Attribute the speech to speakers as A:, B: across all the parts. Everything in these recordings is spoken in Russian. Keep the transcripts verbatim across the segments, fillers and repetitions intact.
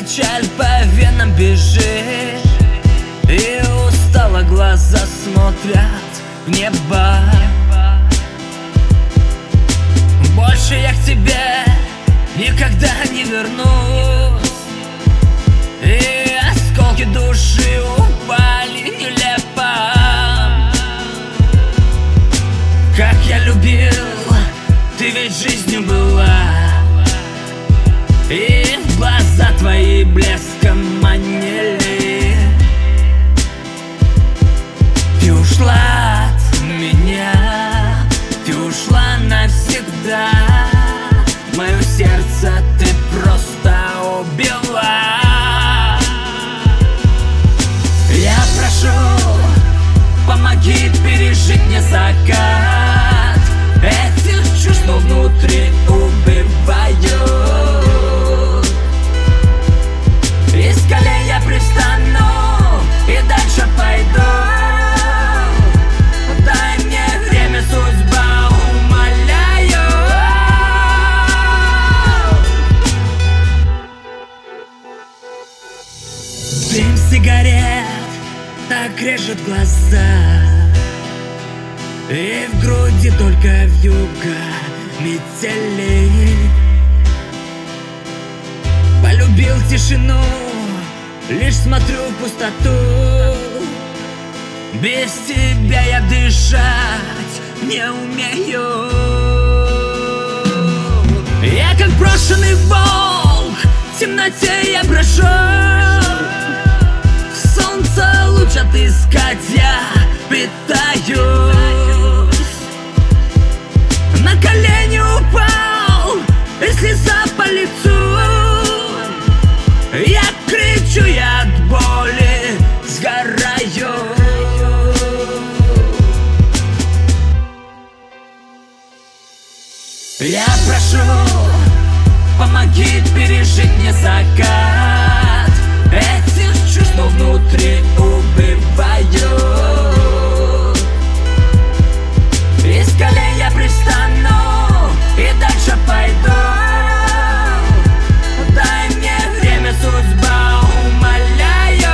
A: Печаль по венам бежит, и устало глаза смотрят в небо. Больше я к тебе никогда не вернусь, и осколки души упали нелепо. Как я любил, ты ведь жизнью была, и глаза твои блеском манили. Ты ушла от меня, ты ушла навсегда. Мое сердце ты просто убила. Я прошу, помоги пережить мне закат этих чувств, что внутри убивают. Из колен я привстану и дальше пойду. Дай мне время, судьба, умоляю. Дым сигарет так режет глаза, и в груди только вьюга метели. Полюбил тишину, лишь смотрю в пустоту. Без тебя я дышать не умею. Я как брошенный волк, в темноте я брожу. Солнце луч отыскать я пытаюсь. На колени упал, и слеза по лицу. Я кричу, я от боли сгораю. Я прошу, помоги пережить мне закат этих чувств, что внутри убивают. Из колен я привстану и дальше пойду. Дай мне время, судьба, умоляю.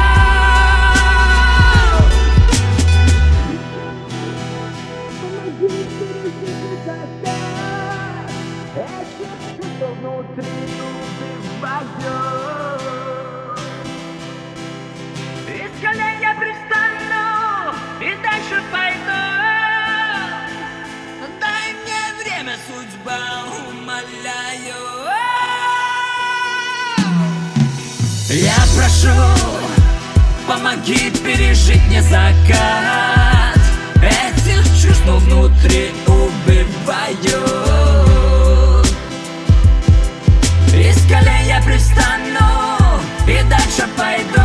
A: Помоги пережить закат этих чувств, что внутри убивают. Из колен я привстану и дальше пойду. Дай мне время, судьба, умоляю. Я прошу, помоги пережить мне закат этих чувств, что внутри убивают. Из колен я привстану и дальше пойду.